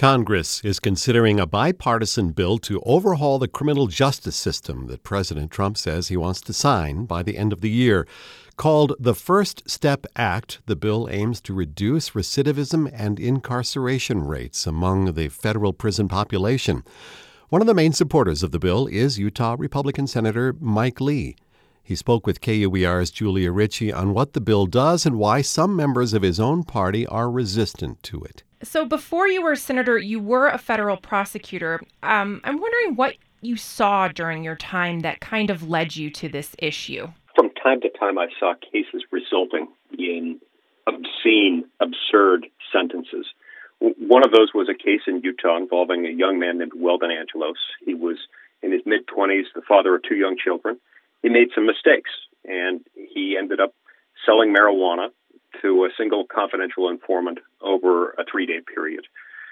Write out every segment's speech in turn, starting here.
Congress is considering a bipartisan bill to overhaul the criminal justice system that President Trump says he wants to sign by the end of the year. Called the First Step Act, the bill aims to reduce recidivism and incarceration rates among the federal prison population. One of the main supporters of the bill is Utah Republican Senator Mike Lee. He spoke with KUER's Julia Ritchie on what the bill does and why some members of his own party are resistant to it. So before you were a senator, you were a federal prosecutor. I'm wondering what you saw during your time that kind of led you to this issue. From time to time, I saw cases resulting in obscene, absurd sentences. One of those was a case in Utah involving a young man named Weldon Angelos. He was in his mid-20s, the father of two young children. He made some mistakes, and he ended up selling marijuana to a single confidential informant over a 3-day period.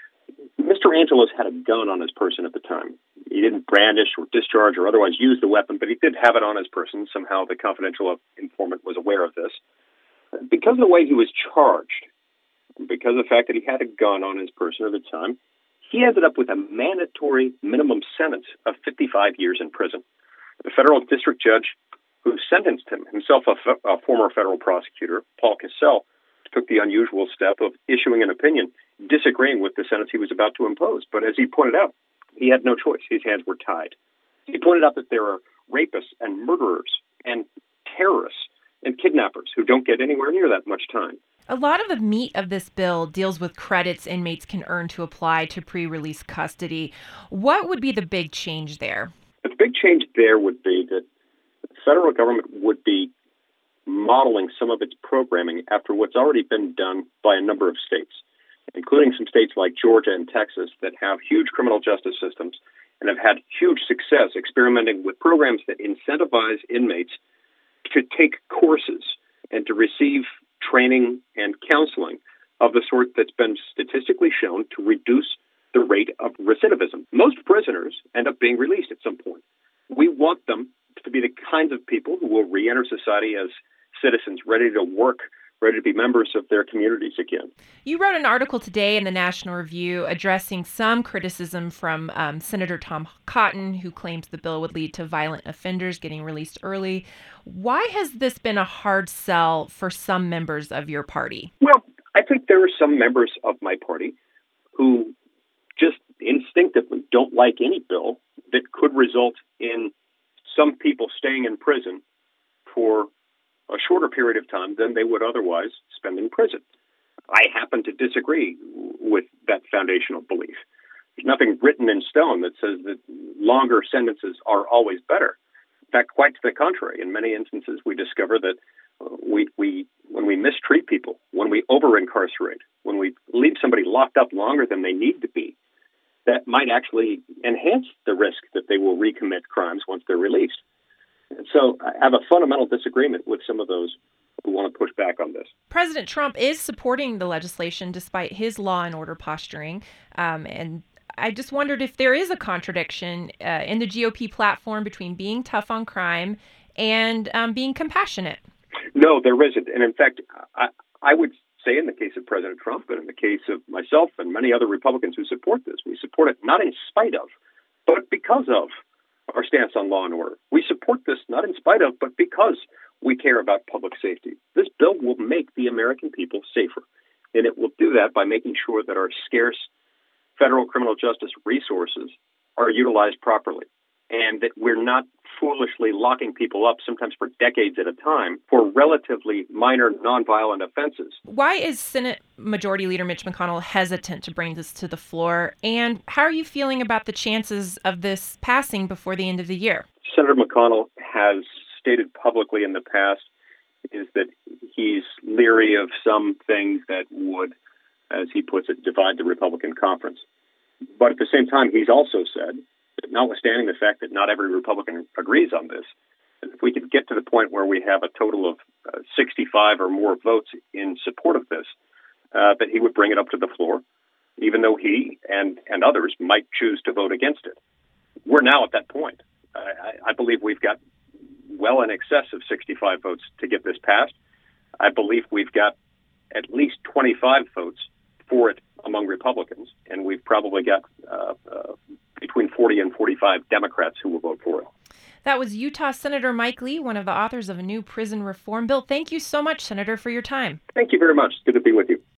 Mr. Angelos had a gun on his person at the time. He didn't brandish or discharge or otherwise use the weapon, but he did have it on his person. Somehow the confidential informant was aware of this. Because of the way he was charged, because of the fact that he had a gun on his person at the time, he ended up with a mandatory minimum sentence of 55 years in prison. The federal district judge who sentenced him, himself a former federal prosecutor, Paul Cassell, took the unusual step of issuing an opinion disagreeing with the sentence he was about to impose. But as he pointed out, he had no choice. His hands were tied. He pointed out that there are rapists and murderers and terrorists and kidnappers who don't get anywhere near that much time. A lot of the meat of this bill deals with credits inmates can earn to apply to pre-release custody. What would be the big change there? The big change there would be that the federal government would be modeling some of its programming after what's already been done by a number of states, including some states like Georgia and Texas that have huge criminal justice systems and have had huge success experimenting with programs that incentivize inmates to take courses and to receive training and counseling of the sort that's been statistically shown to reduce the rate of recidivism. Most prisoners end up being released at some point. We want them to be the kinds of people who will re-enter society as citizens, ready to work, ready to be members of their communities again. You wrote an article today in the National Review addressing some criticism from Senator Tom Cotton, who claims the bill would lead to violent offenders getting released early. Why has this been a hard sell for some members of your party? Well, I think there are some members of my party who just instinctively don't like any bill that could result in some people staying in prison for a shorter period of time than they would otherwise spend in prison. I happen to disagree with that foundational belief. There's nothing written in stone that says that longer sentences are always better. In fact, quite to the contrary. In many instances, we discover that when we mistreat people, when we over-incarcerate, when we leave somebody locked up longer than they need to be, that might actually enhance the risk that they will recommit crimes once they're released. And so I have a fundamental disagreement with some of those who want to push back on this. President Trump is supporting the legislation despite his law and order posturing. And I just wondered if there is a contradiction in the GOP platform between being tough on crime and being compassionate. No, there isn't. And in fact, I would say in the case of President Trump, but in the case of myself and many other Republicans who support this, we support it not in spite of, but because of our stance on law and order. We support this not in spite of, but because we care about public safety. This bill will make the American people safer, and it will do that by making sure that our scarce federal criminal justice resources are utilized properly, and that we're not foolishly locking people up, sometimes for decades at a time, for relatively minor nonviolent offenses. Why is Senate Majority Leader Mitch McConnell hesitant to bring this to the floor? And how are you feeling about the chances of this passing before the end of the year? Senator McConnell has stated publicly in the past is that he's leery of some things that would, as he puts it, divide the Republican conference. But at the same time, he's also said, notwithstanding the fact that not every Republican agrees on this, if we could get to the point where we have a total of 65 or more votes in support of this, that he would bring it up to the floor, even though he and others might choose to vote against it. We're now at that point. I believe we've got well in excess of 65 votes to get this passed. I believe we've got at least 25 votes for it among Republicans, and we've probably got between 40 and 45 Democrats who will vote for it. That was Utah Senator Mike Lee, one of the authors of a new prison reform bill. Thank you so much, Senator, for your time. Thank you very much. Good to be with you.